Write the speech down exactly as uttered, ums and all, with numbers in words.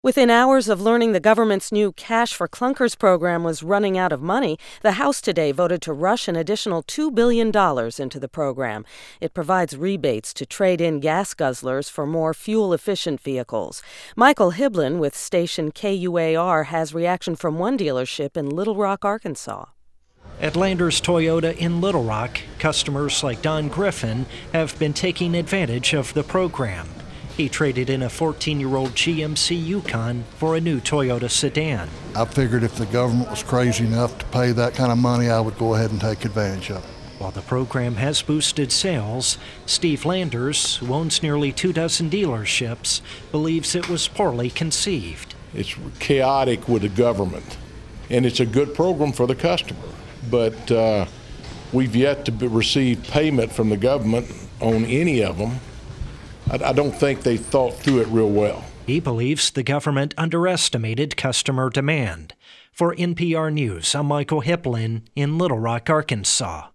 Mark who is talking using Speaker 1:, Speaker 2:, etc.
Speaker 1: Within hours of learning the government's new Cash for Clunkers program was running out of money, the House today voted to rush an additional two billion dollars into the program. It provides rebates to trade-in gas guzzlers for more fuel-efficient vehicles. Michael Hiblin with station K U A R has reaction from one dealership in Little Rock, Arkansas.
Speaker 2: At Landers Toyota in Little Rock, customers like Don Griffin have been taking advantage of the program. He traded in a fourteen-year-old G M C Yukon for a new Toyota sedan.
Speaker 3: I figured if the government was crazy enough to pay that kind of money, I would go ahead and take advantage of it.
Speaker 2: While the program has boosted sales, Steve Landers, who owns nearly two dozen dealerships, believes it was poorly conceived.
Speaker 4: It's chaotic with the government, and it's a good program for the customer, but uh, we've yet to be, receive payment from the government on any of them. I don't think they thought through it real well.
Speaker 2: He believes the government underestimated customer demand. For N P R News, I'm Michael Hiblin in Little Rock, Arkansas.